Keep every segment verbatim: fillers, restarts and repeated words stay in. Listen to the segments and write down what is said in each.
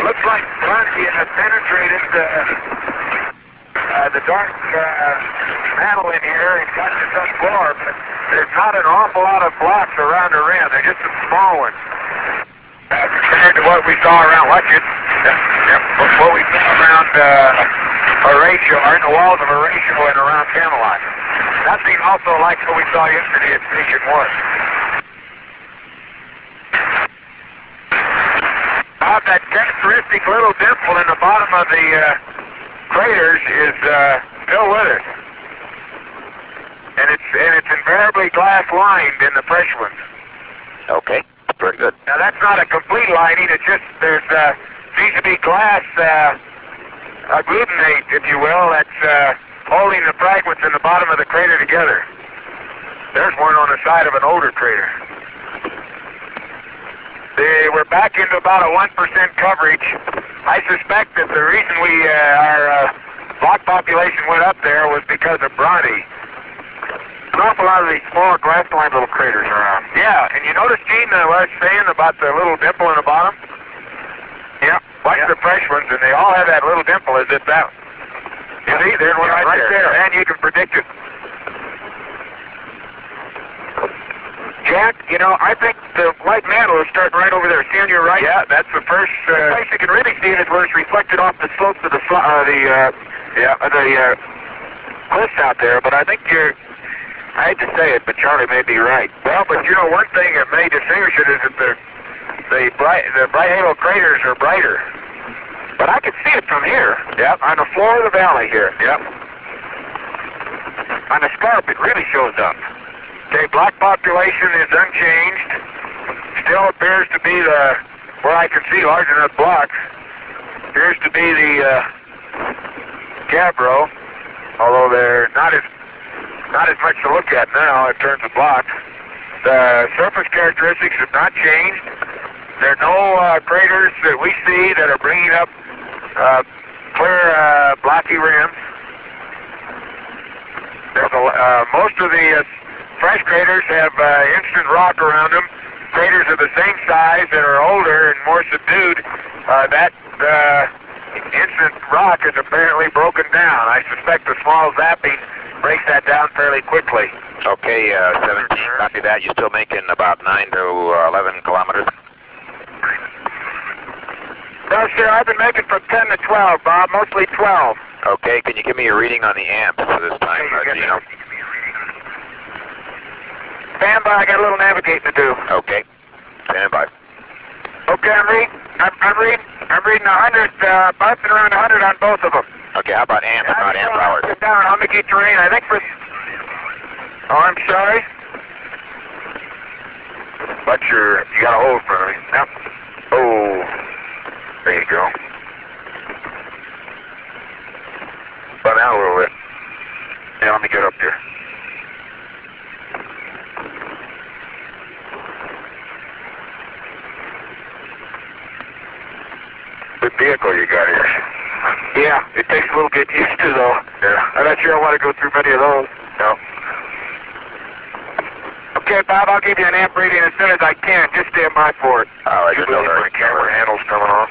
looks like Bronte has penetrated uh, uh, the dark uh, mantle in here and got to some floor, but there's not an awful lot of blocks around the rim. They're just some small ones. Uh, compared to what we saw around Luckett, yep, what we saw around uh, Horatio, or in the walls of Horatio and around Camelot. Nothing also like what we saw yesterday at Station one. Bob, that characteristic little dimple in the bottom of the uh, craters is uh, still with us. And it's, and it's invariably glass-lined in the fresh ones. Okay, very good. Now that's not a complete lining, it's just, there's, uh, seems to be glass, uh, agglutinate, if you will, that's, uh, holding the fragments in the bottom of the crater together. There's one on the side of an older crater. They were back into about a one percent coverage. I suspect that the reason we, uh, our, uh, block population went up there was because of Bronte. An awful lot of these small glass-lined little craters around. Yeah, and you notice, Gene, uh, what I was saying about the little dimple in the bottom? Yeah, watch yeah. the fresh ones, and they all have that little dimple as if that. You yeah. see, there's one yeah, right, right there. there, and you can predict it. Jack, you know, I think the white mantle is starting right over there. See on your right? Yeah, that's the first. Uh, the place you can really see it is where it's reflected off the slopes of the uh, the uh, yeah uh, the uh, cliffs out there. But I think you're. I hate to say it, but Charlie may be right. Well, but you know, one thing that may distinguish it is that the the bright the bright halo craters are brighter. But I can see it from here. Yep. On the floor of the valley here. Yep. On the scarp, it really shows up. Okay, black population is unchanged. Still appears to be the, where I can see large enough blocks, appears to be the uh, Gabbro, although they're not as not as much to look at now in terms of blocks. The surface characteristics have not changed. There are no uh, craters that we see that are bringing up uh, clear uh, blocky rims. There's a, uh, most of the uh, fresh craters have uh, instant rock around them. Craters of the same size that are older and more subdued, uh, that uh, instant rock is apparently broken down. I suspect the small zapping breaks that down fairly quickly. Okay, uh, seventeen, copy that. You're still making about nine to eleven kilometers? No, sir, I've been making from ten to twelve, Bob, mostly twelve. Okay, can you give me a reading on the amps for this time, uh, Gino? Stand by, I got a little navigating to do. Okay, stand by. Okay, I'm reading, I'm, I'm reading, I'm reading one hundred, uh, bouncing around one hundred on both of them. Okay, how about amp, yeah, not amp hours? Sit down, hummocky terrain, I think for... Oh, I'm sorry? But you're, you got a hold for me. Yep. Oh, there you go. But out a little bit. Yeah, let me get up here. Good vehicle you got here. Yeah, it takes a little get used to though. Yeah. I'm not sure I want to go through many of those. No. Okay, Bob, I'll give you an amp reading as soon as I can. Just stand by for it. All right, just know my camera handle's coming on.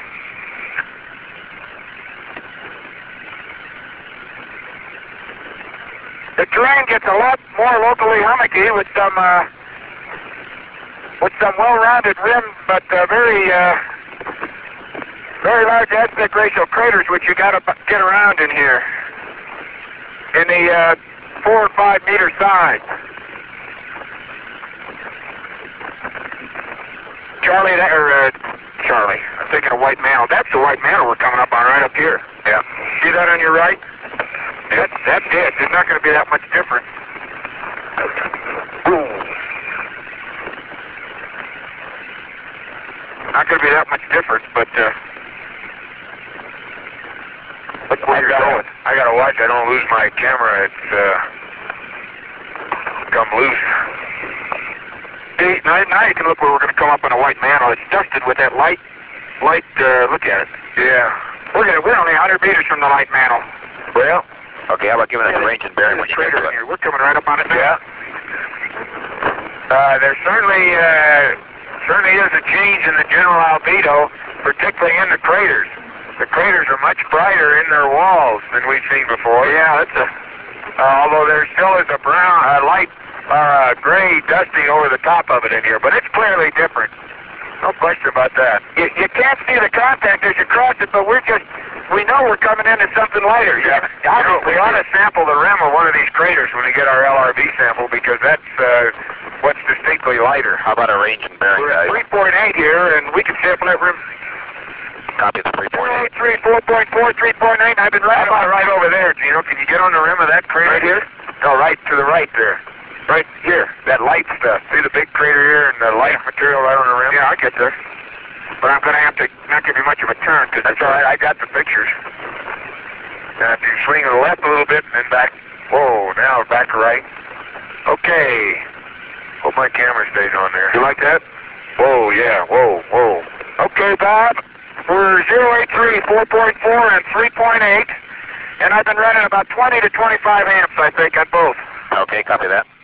The terrain gets a lot more locally hummocky with some uh, with some well-rounded rim, but uh, very uh, very large aspect ratio craters, which you got to get around in here in the uh, four or five meter size. Charlie, that, or uh, Charlie, I'm thinking of White Mantle. That's the White Mantle we're coming up on right up here. Yeah. See that on your right? That's, that's it. It's not going to be that much different. Boom. Not going to be that much different, but uh, look where you're going. I got to watch I don't lose my camera. It's uh, come loose. See, now, now you can look where we're going to come up on a White Mantle. It's dusted with that light, light, uh, look at it. Yeah. We're, gonna, we're only one hundred meters from the Light Mantle. Well, okay, how about giving us a range and bearing when you get to it? Here. We're coming right up on it now. Yeah. Uh, there certainly, uh, certainly is a change in the general albedo. particularly in the craters. The craters are much brighter in their walls than we've seen before. Yeah, that's a. Uh, although there still is a brown, uh, light, uh, gray dusting over the top of it in here, but it's clearly different. No question about that. You, you can't see the contact as you cross it, but we're just, we know we're coming into something lighter. Yeah, you know, we ought to sample the rim of one of these craters when we get our L R V sample, because that's uh, what's distinctly lighter. How about a range and bearing, We're guys? at three point eight here, and we can sample that rim. Copy the three point eight. three, four point four, three point eight, I've been right about right over there, Gino. Can you get on the rim of that crater? Right here? No, right to the right there. Right here, that light stuff. See the big crater here and the light material right on the rim? Yeah, I'll get there. But I'm going to have to not give you much of a turn, because that's all right, I got the pictures. Now if you swing to the left a little bit and then back, whoa, now back to right. Okay. Hope my camera stays on there. You like that? Whoa, yeah, whoa, whoa. Okay, Bob. We're zero eight three, four point four, and three point eight, and I've been running about twenty to twenty-five amps, I think, on both. Okay, copy that.